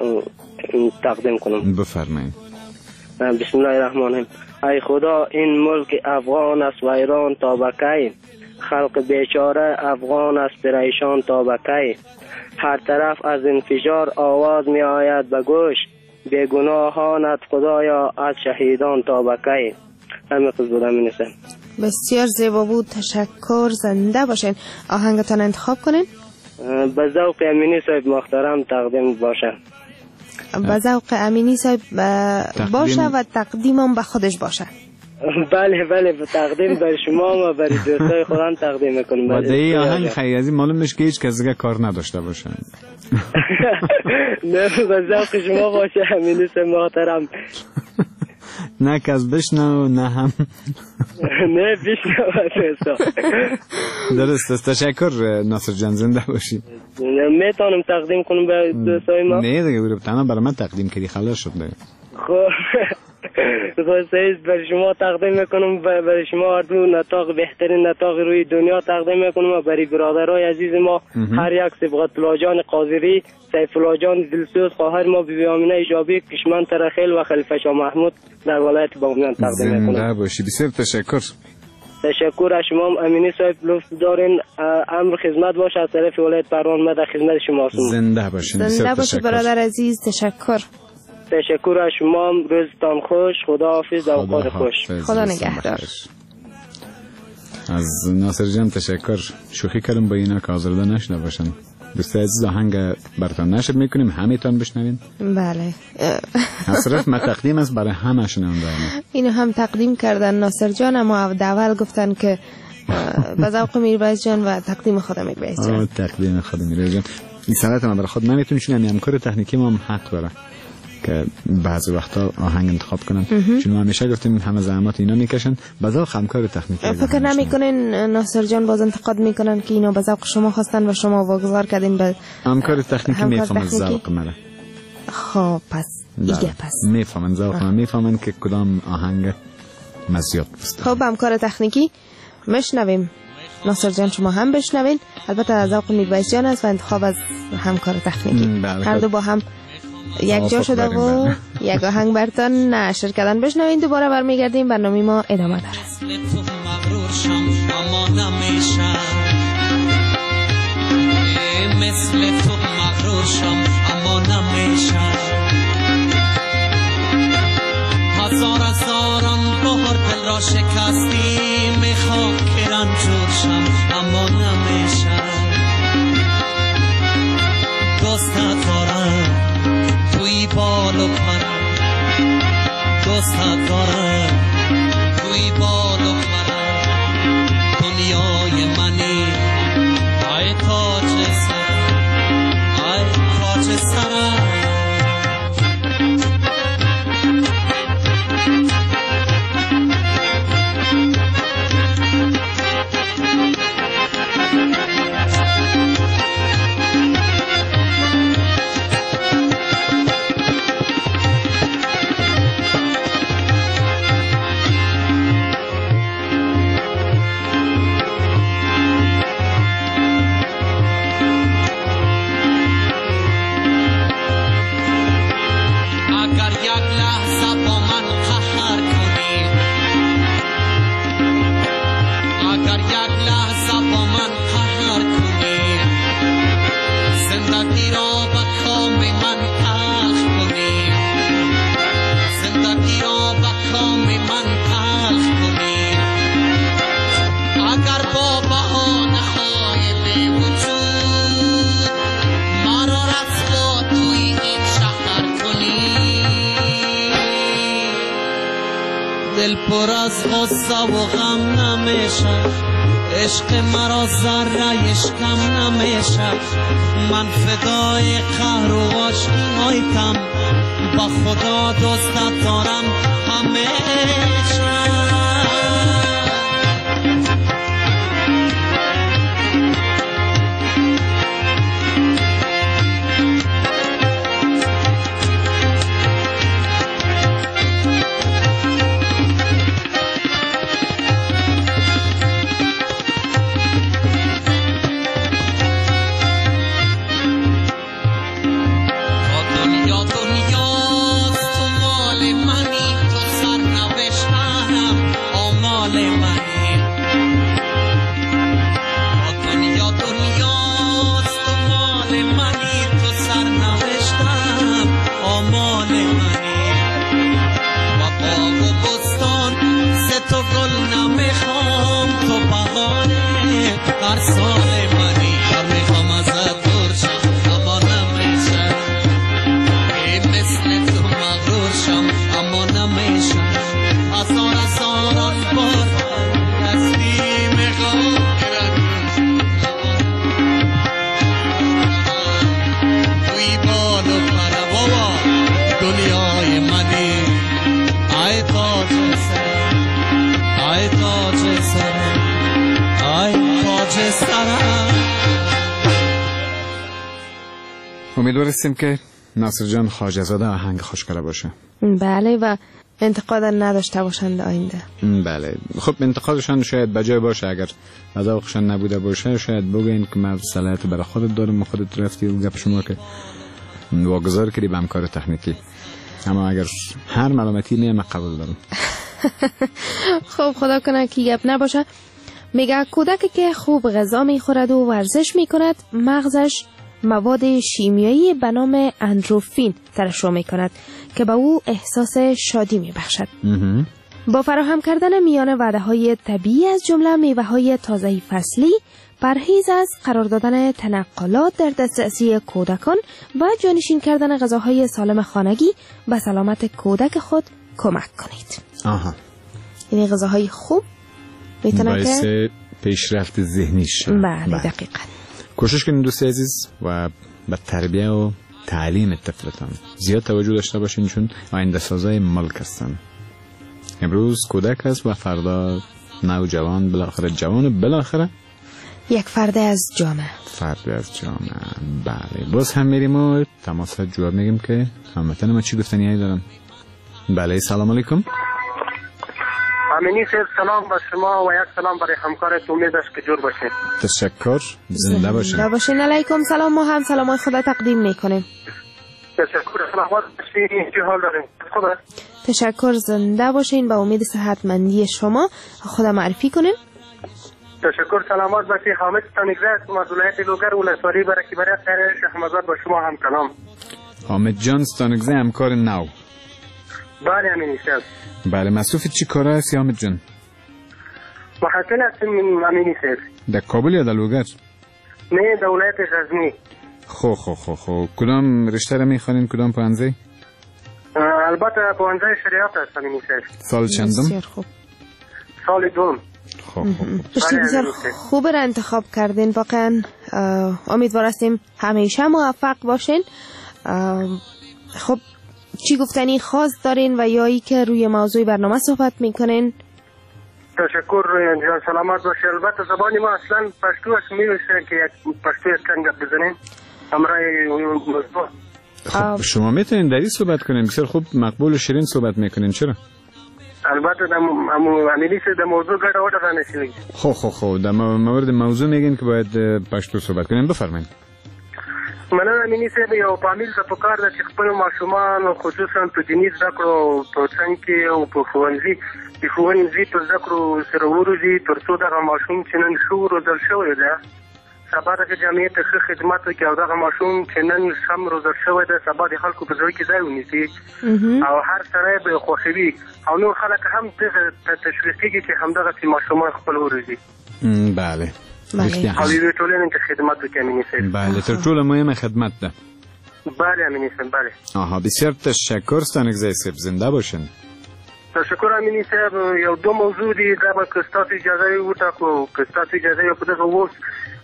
تقدیم کنم. بفرمایید. بسم الله الرحمن الرحیم. ای خدا این ملک افغان است و ایران تا بکی، خلق بیچاره افغان است پریشان تا بکی، هر طرف از انفجار آواز می آید به گوش، بیگناهانت خدایا از شهیدان تا بکی. همین خود بودم می نسیم. بسیار زیبا بود، تشکر، زنده باشین. آهنگتان انتخاب کنین؟ به ذوق امینی صاحب محترم تقدیم باشه. به ذوق امینی صاحب باشه و تقدیمم به خودش باشه. بله بله، تقدیم بر شما و بر دوستای خودم تقدیم میکنیم. با دی آهنگ خیلی از این معلوم میشه که هیچ کس دیگه کار نداشته باشه. نه به ذوق شما باشه امینی صاحب محترم. نه کس بشنو نه هم نه بشنو. درست است. تشکر ناصر جان، زنده باشی. میتونم تقدیم کنم به دوستای ما؟ نه دیگه برو تنها برای من تقدیم کردی خلاص شد دیگه. خب خواستید برای شما تقدیم میکنم، برای شما اردو نطاق بهترین نطاق روی دنیا تقدیم میکنم و برای برادرای عزیز ما هر یک سبقت الله جان قاضری، سیف الله جان دلسوز، خواهر ما بیبی آمینه ایجابی، کشمن ترخیل و خلیفه شاه محمود در ولایت بامیان تقدیم میکنم. زنده باشی، بسیار تشکر. تشکر از شما امینی صاحب، لطف دارین امر خدمت باشه از طرف ولایت پروان ما در خدمت شما هستم. زنده باشین. زنده باشی برادر عزیز، تشکر. تشکر از شما، روزتان خوش، خدا حافظ، اوقات خوش. خدا نگهدار. از ناصر جان تشکر. شوخی کردم با اینا که آزرده نشده باشن. دوست عزیز آهنگ براتون نشر میکنیم، همیتان بشنوین. بله. اصرف ما تقدیم است برای همه شنونده. اینو هم تقدیم کردن ناصر جان، اما داول گفتن که به ذوق میربایز جان و تقدیم خود میربایز جان. تقدیم خود میربایز جان. این سنت ما برای خود نمیتونیم، چون همکار تکنیکی ما هم حق داره که بعضی وقتا آهنگ انتخاب کنن، چون همیشه گفتیم همه زحمات اینا میکشن، به ذوق همکار تکنیکی. فکر نمیکنین ناصر جان باز انتقاد میکنن که اینا به ذوق شما خواستن و شما واگذار کردین به همکار تکنیکی؟ میفهمن ذوق منه. خب پس دیگه پس میفهمن ذوق من، میفهمن که کدام آهنگ مزیت است. خب همکار تکنیکی میشنویم، ناصر جان شما هم بشنوین، البته ذوق میربایز جان است و انتخاب از همکار تکنیکی. هر دو با هم یک جا شده و یک آهنگ برتان نشر کردن. بشنوین، دوباره برمیگردیم، برنامه ما ادامه داره. مثل تو مغرور شم اما نمیشه، هزار هزاران بار دل را شکستی، میخوام که رنجور شم اما نمیشه. دوستت دارم توی بال و پر، دوستت دارم توی بال و پر، دنیای منی ای تاج سر، ای تاج سر. دل پر از غصه و غم نمیشه، عشق مرا ذره عشقم نمیشه، من فدای قهر و آشنایتم، با خدا دوستت دارم همیشه. امیدوارستیم که ناصر جان خواجه‌زاده آهنگ خوشگله باشه. بله و انتقاد نداشته باشند آینده. بله خب انتقادشان شاید بجای باشه، اگر ذوقشان نبوده باشه شاید بگین که من صلاحیت برای خودت دارم و خودت رفتی و گپ شما که واگذار کردی به همکار تکنیکی، اما اگر هر ملامتی نه من قبول دارم. خب خدا کنه که گپ نباشه. میگه کودکی که خوب غذا میخورد و ورزش میکند مغزش مواد شیمیایی به نام اندروفین ترشح میکند که به او احساس شادی میبخشد. با فراهم کردن میان وعده های طبیعی از جمله میوه های تازه فصلی، پرهیز از قرار دادن تنقلات در دسترسی کودکان و جانشین کردن غذاهای سالم خانگی به سلامت کودک خود کمک کنید. آها. یعنی غذاهای خوب میتونه که پیشرفت ذهنیش. بله دقیقاً. کوشش کنید دوست عزیز و به تربیه و تعلیم طفلتان زیاد توجه داشته باشین، چون آینده سازای ملک هستن. امروز کودک است و فردا نوجوان، بالاخره جوان و بالاخره یک فرد از جامعه. فرد از جامعه. بله باز هم میریم و تماس جواب میگیم که همتن ما چی گفتنی دارن. بله سلام علیکم. امینی صاحب سلام با شما و یک سلام برای همکارت، امید است که جور باشین. تشکر، زنده باشین. زنده باشین. علیکم سلام. ما هم سلامای خدا تقدیم میکنیم. تشکر. سلامات باشین. چه حال دارین؟ خدا. تشکر، زنده باشین. با امید صحتمندی شما خدا معرفی کنیم. تشکر. سلامات باشین. حامد ستانگزه از ولایت لوگر ولسوالی برکی برای خیر شهرمزاد با شما هم کلام. حامد جان ستانگزه همکار نو. بله امینی صاحب. بله مصروف چی کار هستی حامد جان؟ محصل هستم امینی صاحب. در کابل یا در لوگر؟ نه در ولایت غزنی. خو خو خو خو کدام رشته را میخوانین؟ کدام پانزه؟ البته پانزه شریعت هست امینی صاحب. سال چندم؟ بسیار خوب. سال دوم. خب خب رشته بسیار خوب را انتخاب کردین. واقعا امیدوار هستیم همیشه موفق باشین. خب چی گفتنی خاص دارین و یا ای که روی موضوع برنامه صحبت میکنین؟ تشکر جان. سلامت باشه. البته زبانی ما اصلا پشتو است، میشه که یک پشتو اسکن گپ بزنین همراه موضوع. خب شما میتونین دری صحبت کنین، بسیار خوب مقبول و شیرین صحبت میکنین. چرا؟ البته در امینی سے در موضوع گډه وډه را نشي. خو خو خو در مورد موضوع میگین که باید پشتو صحبت کنین. بفرمایید. مننه امینی صاحب. یو فامیل ته پکار ده چې خپل ماشومان خصوصا په دیني زده کړو په څنګ کې او په ښوونځي کې ښوونځي په زده کړو سره وروځي تر څو دغه ماشوم چې نن ښه روزل شوی ده سبا دغه جامعې ته ښه خدمت وکړي او دغه ماشوم چې نن سم روزل شوی ده سبا د خلکو په زړه کې ځای ونیسي او هر سړی به خوښوي او نور خلک هم ته تشویق کېږي چې همدغسې ماشومان خپل وروځي. بله بله. او یوې ټولنې ته خدمت وکړي امیني صاحب. بله تر ټولو مهمه خدمت ده. بله امینی صاحب. بله. آها بسیار تشکر ستانگزه صاحب. زنده باشین. تشکر امینی صاحب. یو دو موضوع دی دا به که ستاسو اجازه وټاکو که ستاسو اجازه یو په دغه اوس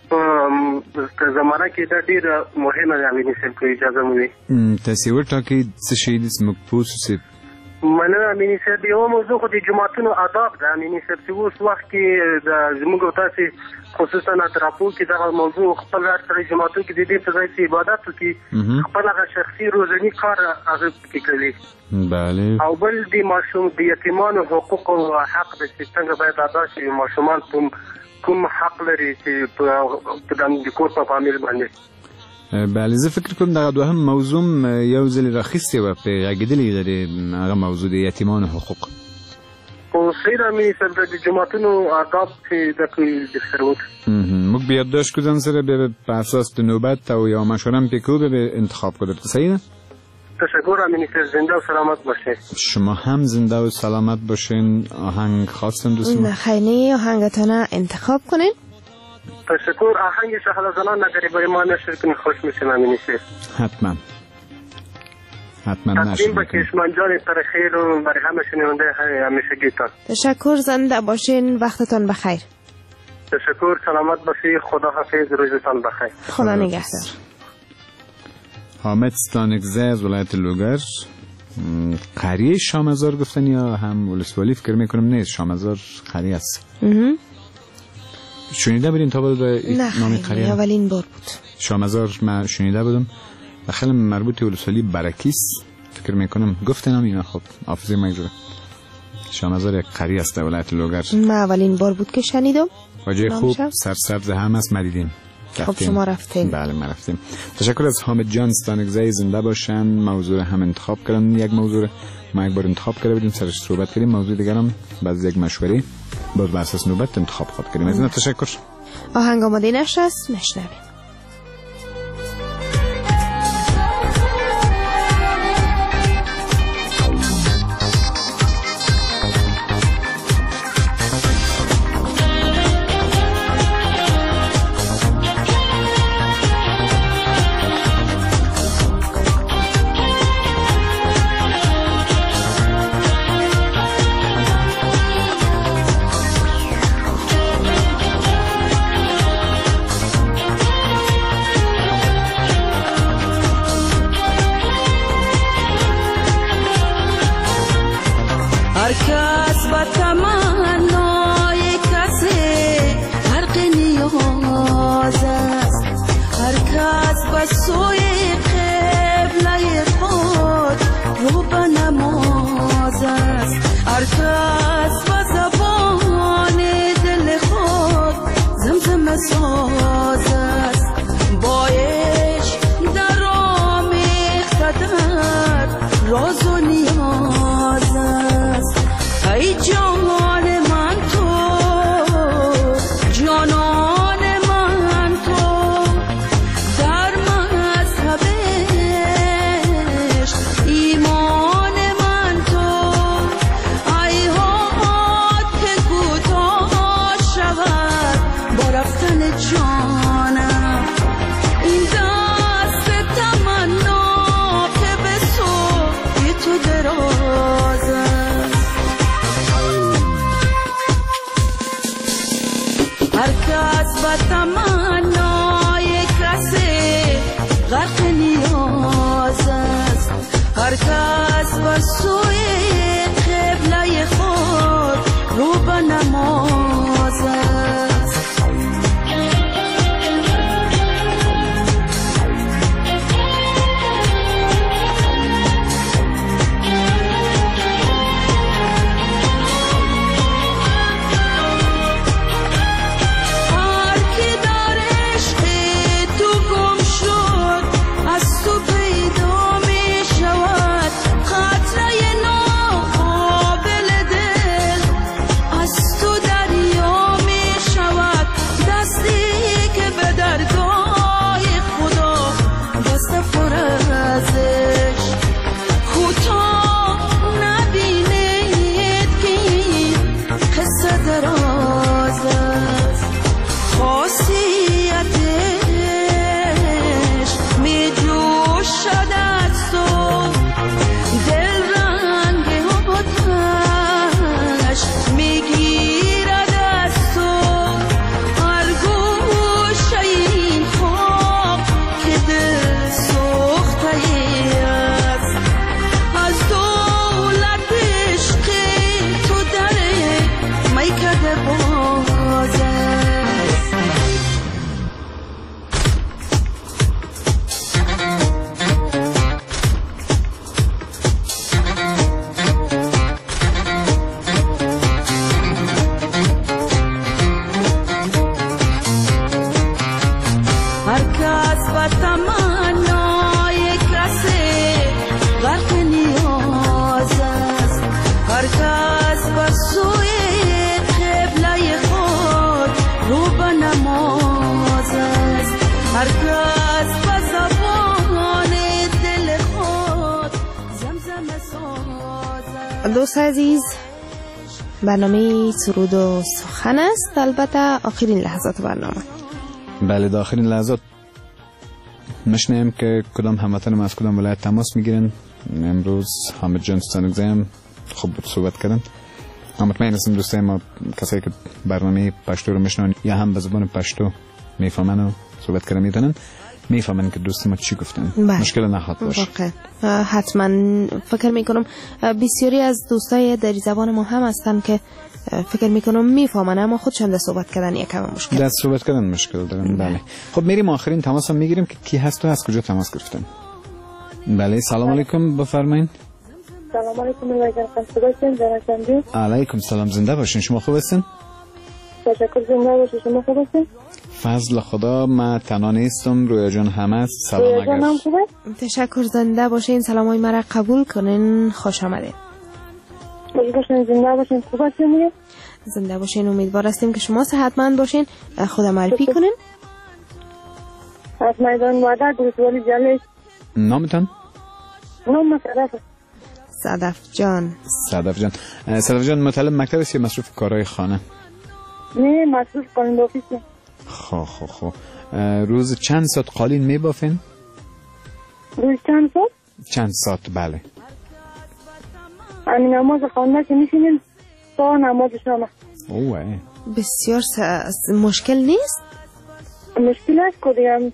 په زمانه کې دا ډېره مهمه ده امینی صاحب که اجازه مو وي. تاسې وټاکئ څه شی دي زموږ پوه صاحب؟ مننه امینی صاحب. یوه موضوع خو د جوماتونو آداب ده امینی صاحب چې اوس وخت کې د زموږ او تاسې خصوصا اطرافو کې دغه موضوع خپل هر سړی جوماتونو کې د دې په ځای چې عبادت وکړي خپل هغه شخصي روزني کار هغه پکې کوي. بله. او بل د ماشوم د یتیمانو حقوق او حق د چې څنګه باید ادا شي ماشومان کوم کوم حق لري چې په د کور په فامیل باندې. بله زه فکر کوم دغه دوهم موضوع یو ځل راخیستې وه پرې غږېدلې ده د هغه موضوع د یتیمانو حقوق. خو صحیح ده امیني صاحب د جوماتونو آداب چې دغه سره وکړي موږ به یادداشت کړو ځان سره بیا په اساس د نوبت او یو مشوره هم پرې کوو بیا به انتخاب کړو. درته صحیح ده؟ تشکر امینی صاحب. زنده و سلامت باشین. شما هم زنده و سلامت باشین. آهنگ خواستم دوستان؟ نه خیلی آهنگتان انتخاب کنین. تشکر. آهنگ شهلا زنان نگری برای ما نشر کنین خوش میشیم امینی صاحب. حتما حتما نشر تقدیم به کشمان جان پر خیر و برای همه شنونده همیشه گیتان. تشکر. زنده باشین. وقتتان بخیر. تشکر. سلامت باشی. خدا حافظ. روزتان بخیر. خدا نگهدار. حامد ستانگزه از ولایت لوگر. قریه شامزار گفتن یا هم ولسوالی فکر میکنم نیست. شامزار قریه است. شنیده بودین تا بود نامی قریه؟ نه اولین بار بود. شامزار من شنیده بودم و خیلی مربوط ولسوالی برکیست فکر میکنم گفتن هم اینا. خب حافظه مگذاره شامزار یک قریه است ولایت لوگر. من اولین بار بود که شنیدم. واجه خوب سرسبز هم است مدیدیم. خب شما رفتیم. بله ما رفتیم. تشکر از حامد جان ستانگزی زنده باشن. موضوع هم انتخاب کردن، یک موضوع ما یک بار انتخاب کرده بودیم سرش صحبت کردیم. موضوع دیگر هم بعد یک مشوره باز بر اساس نوبت انتخاب خود کردیم. از این تشکر. آهنگ آماده نشست مشنویم. دوست عزیز، برنامه سرود و سخن است، البته آخرین لحظات برنامه. بله، در آخرین لحظات مشنیم که کدام هموطن ما از کدام ولایت تماس میگیرن. امروز حامد جان ستانگزی هم خوب صحبت کردن. مطمئن هستم دوستای ما کسایی که برنامه پشتو رو میشنون یا هم به زبان پشتو میفهمن و صحبت کردن میتونن میفهمن که دوست ما چی گفتن. بله. مشکل نخواهد باشه. حتما فکر میکنم بسیاری از دوستای در زبان ما هم هستن که فکر میکنم میفهمن اما خودشون در صحبت کردن یکم مشکل در صحبت کردن مشکل دارن. بله. خب میریم آخرین تماس هم میگیریم که کی هست و از کجا تماس گرفتن. بله سلام علیکم بفرمایید. سلام علیکم وعلیکم السلام جناب. علیکم سلام زنده باشین. شما خوب هستین؟ تشکر زنده باشین. شما خوب هستین؟ فضل خدا من تنها نیستم. رویا جان هم است. سلام رویا جان هم خوبه؟ تشکر زنده باشین. سلامای مرا قبول کنین. خوش آمدید. خوش باشین زنده باشین. خوب هستین؟ زنده باشین. امیدوار هستیم که شما صحتمند باشین. خدا معرفی کنین. از میدان وعده گروسوالی جله. نامتان؟ نام صدف. صدف جان. صدف جان. صدف جان مطالب مکتب است یا مصروف کارهای خانه؟ نه مصروف قالین آفیس. خب خب خب روز چند ساعت قالین می بافین؟ روز چند ساعت؟ چند ساعت بله. همین نماز خانه که میشینیم تا نماز شام. اوه بسیار س... مشکل نیست؟ مشکل است کدیم.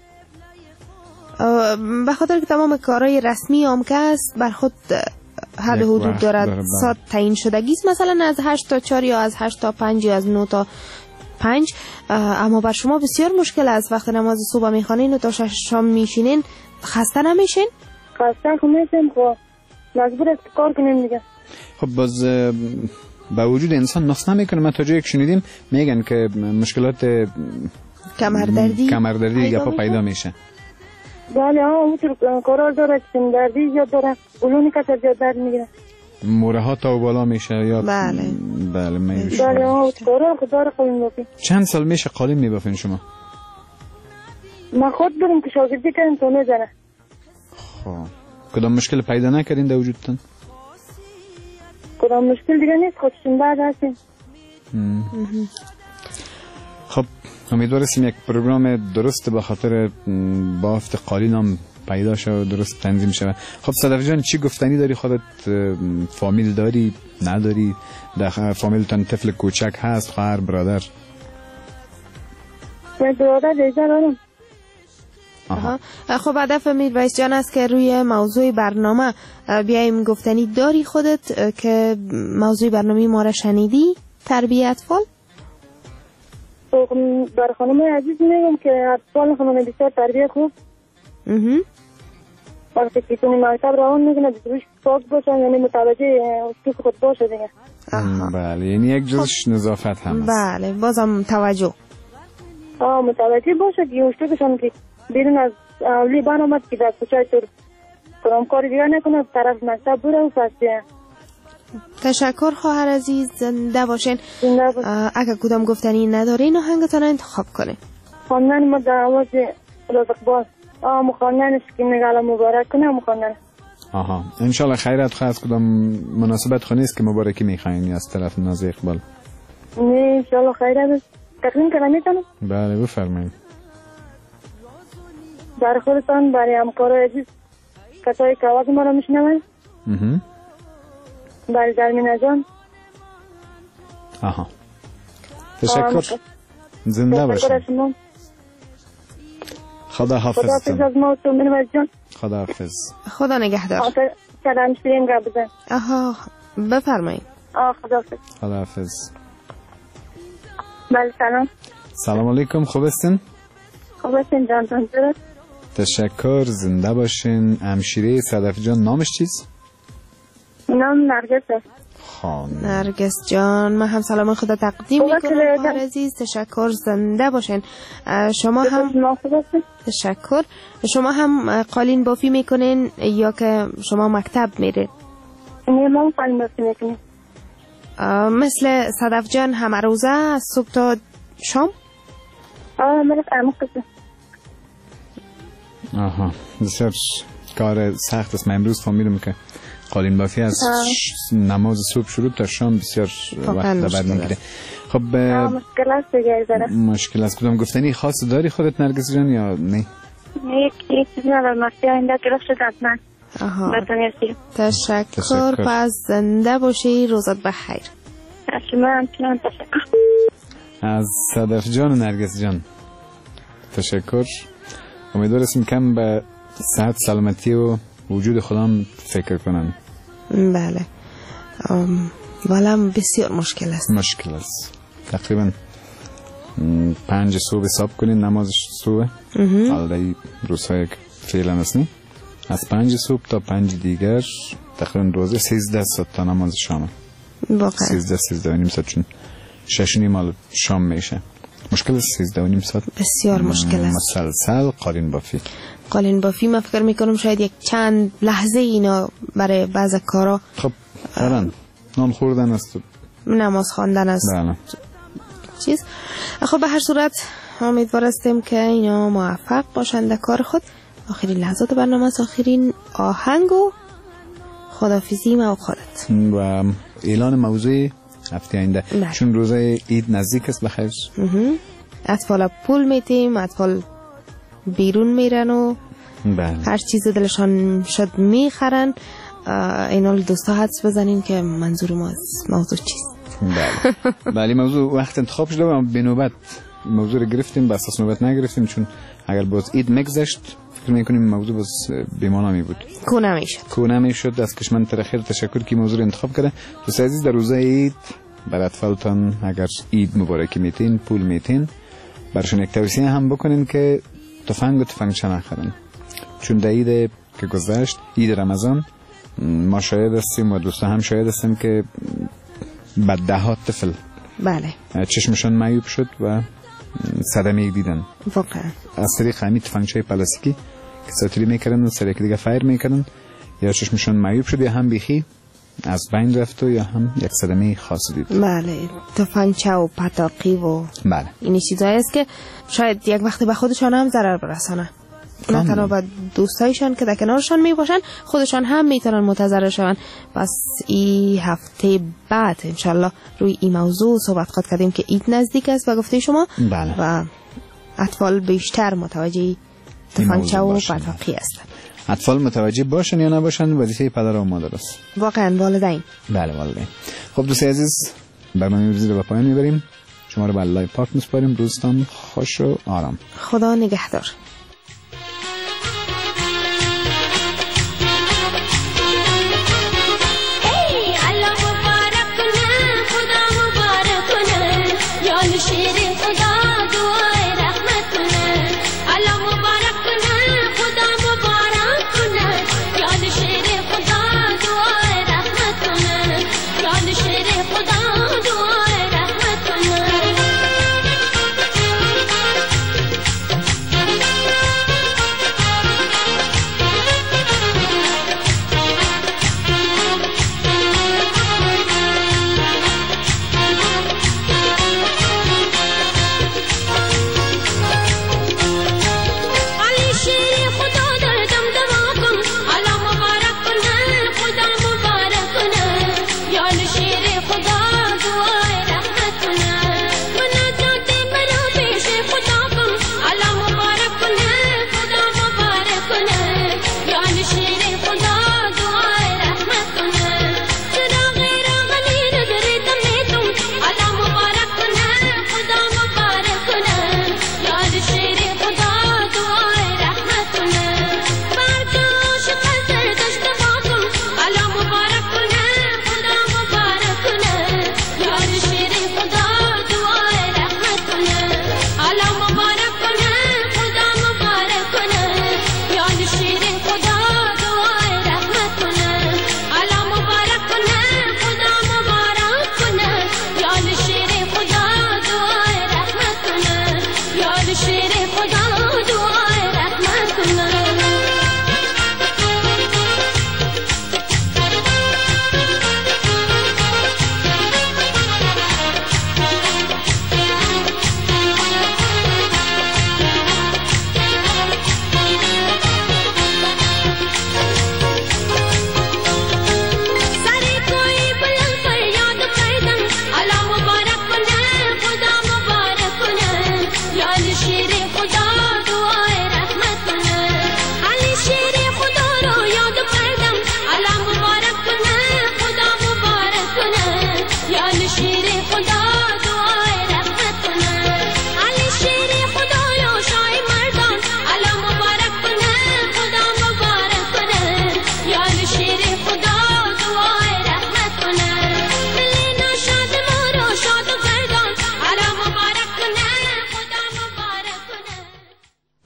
به خاطر که تمام کارهای رسمی آمکه است بر خود حد حدود دارد. ساعت تعیین شدگی است مثلا از هشت تا چهار یا از هشت تا پنج یا از نه تا پنج، اما بر شما بسیار مشکل است وقت نماز صبح میخوانین و تا شش شام میشینین. خسته نمیشین؟ خسته نمیشم. خب مجبور است کار کنیم دیگه. خب باز با وجود انسان نقص نمیکنه. ما تا جایی که شنیدیم میگن که مشکلات کمردردی کمردردی گپا پیدا میشه. بله ها اونطور کارا داره که دردی یا داره بلونی کسر جا درد میگیره. موره ها تا و بالا میشه یا بله بله میروش. بله ها کارا داره قالین بافی. چند سال میشه قالین میبافین شما؟ ما خود بریم که شاگردی کردیم تو نزنه. خب کدام مشکل پیدا نکردین در وجودتون؟ کدام مشکل دیگه نیست. خودشون بعد هستیم. خب امیدوار هستیم یک پروگرام درست به خاطر بافت قالین هم پیدا شد درست تنظیم شد. خب صدف جان چی گفتنی داری؟ خودت فامیل داری؟ نداری؟ در فامیلتان طفل کوچک هست؟ خواهر برادر؟ من برادر دیگر دارم. آها. خب هدف میرویس جان است که روی موضوع برنامه بیایم گفتنی داری خودت که موضوع برنامه ما را شنیدی؟ تربیت فال؟ بر خانم عزیز میگم که اطفال خانم بسیار تربیت خوب. اها. وقتی که کنی مکتب روان میکنه بسیارش پاک باشن یعنی متوجه اصول خود باشه دیگه. بله یعنی یک جزش نظافت هم است. بله بازم توجه. آه متوجه باشه که اصولشون که بیرون از اولی برآمد که در کوچه طور کدام کاری دیگه نکنه طرف مکتب بره و پس بیه. تشکر خواهر عزیز زنده باشین. اگر کدام گفتنی ندارین آهنگتان انتخاب کنین. خواندن ما در آواز رزق باز آه مخواندنش که نگالا مبارک کنه مخواندن. آها انشالله خیرت خواه. از کدام مناسبت خونی است که مبارکی میخواین از طرف نازی اقبال؟ نه انشالله خیرت است. تقدیم کنم میتونم؟ بله بفرمایید. برای خودتان برای همکارای عزیز کسایی که آواز ما رو میشنون برای درمینه جان. آها تشکر زنده باشین. خدا حافظ. خدا حافظ از ما و تو منوز جان. خدا حافظ. خدا نگهدار. سلام شیرین گا بزن. آها بفرمایید. آه خدا حافظ. خدا حافظ. بله سلام. سلام علیکم. خوب هستین؟ خوب هستین جان جان درست. تشکر زنده باشین. همشیره صدف جان نامش چیز؟ نام نرگس است. خانم نرگس جان من هم سلام خدا تقدیم میکنم. خواهر عزیز تشکر زنده باشین. شما هم تشکر. شما هم قالین بافی میکنین یا که شما مکتب میرید؟ نه ما قالین بافی میکنیم. مثل صدف جان همه روزه صبح تا شام؟ آه من فهمم قصه. آها بسیار کار سخت است. من امروز فهمیدم که قالین بافی از نماز صبح شروع تا شام بسیار وقت بعد میگیره. خب مشکل است دیگه ذره. مشکل است. کدام گفتنی خاص داری خودت نرگس جان یا نه؟ یک یک چیزی ندارم. مرسی آینده که رخ شد حتما. آها تشکر. پس زنده باشی. روزت بخیر. شما همچنان تشکر. از صدف جان و نرگس جان تشکر. امیدوار هستیم کم به صحت سلامتی و وجود خودم فکر کنن. بله ولم بسیار مشکل است. مشکل است. تقریبا پنج صبح حساب کنین نمازش صبح. حالا روزهای که فعلا هستنی از پنج صبح تا پنج دیگر تقریبا روزه سیزده ساعت تا نماز شام. واقعا سیزده سیزده و نیم ساعت، چون شش نیم مال شام میشه. مشکل است سیزده و نیم ساعت، بسیار مشکل است. مسلسل قالین بافی قالین بافی من فکر میکنم شاید یک چند لحظه اینا برای بعض کارا خب الان نان خوردن است، نماز خواندن است. بله. چیز خب به هر صورت امیدوار هستیم که اینا موفق باشند در کار خود. آخرین لحظات برنامه است، آخرین آهنگ و خداحافظی ما و خودت و اعلان موضوع هفته آینده، چون روزه عید نزدیک است. بخیر اطفال پول میتیم، اطفال بیرون میرن و بله. هر چیز دلشان شد میخرن. اینا دوستا حدس بزنین که منظور ما از موضوع چیست. بله بله موضوع وقت انتخاب شده و به نوبت موضوع رو گرفتیم، بس از نوبت نگرفتیم، چون اگر باز عید مگذشت فکر میکنیم موضوع باز بیمانا می بود، کونه میشد کونه میشد. از کشمن ترخیر تشکر که موضوع رو انتخاب کرده. دوست عزیز در روزه عید بر اطفالتان اگر عید مبارکی میتین، پول میتین، برشون یک توصیه هم بکنین که تفنگ و تفنگچه نخرن، چون در عید که گذشت، عید رمضان، ما شاهد هستیم و دوستا هم شاهد هستیم که بعد ده ها طفل بله چشمشان معیوب شد و صدمه دیدن. واقعا از طریق همین تفنگچه پلاستیکی که ساتری میکردن و سر یک دیگه فایر میکردن، یا چشمشان معیوب شد یا هم بیخی از بین رفت و یا هم یک صدمه خاص دید. بله تفنگچه و پتاقی و بله این چیزایی است که شاید یک وقتی به خودشان هم ضرر برسانه، نه تنها به دوستایشان که در کنارشان می باشن، خودشان هم میتونن متضرر شون. پس این هفته بعد انشالله روی این موضوع صحبت خواهد کردیم که عید نزدیک است و گفته شما بله. و اطفال بیشتر متوجه تفنگچه و پتاقی هستند. اطفال متوجه باشن یا نباشن وظیفه پدر و مادر است. واقعا والدین. بله والدین. خب دوست عزیز برنامه امروزی رو به پایان میبریم. شما رو به الله پاک میسپاریم. روزتان خوش و آرام. خدا نگهدار.